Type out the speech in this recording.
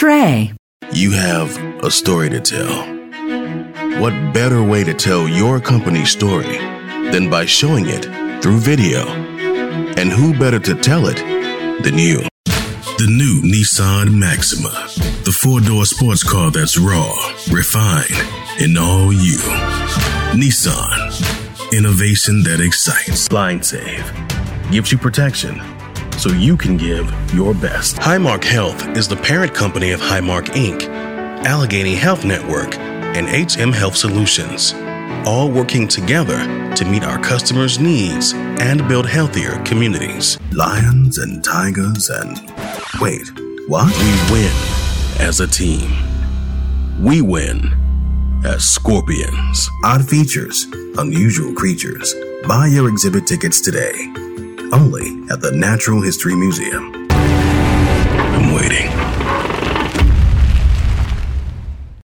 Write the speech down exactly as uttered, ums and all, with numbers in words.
Trey. You have a story to tell. What better way to tell your company's story than by showing it through video? And who better to tell it than you? The new Nissan Maxima, the four-door sports car that's raw, refined, and all you. Nissan, innovation that excites. Blind Save gives you protection so you can give your best. Highmark Health is the parent company of Highmark Incorporated, Allegheny Health Network, and H M Health Solutions, all working together to meet our customers' needs and build healthier communities. Lions and tigers and... Wait, what? We win as a team. We win as Scorpions. Odd features, unusual creatures. Buy your exhibit tickets today. Only at the Natural History Museum.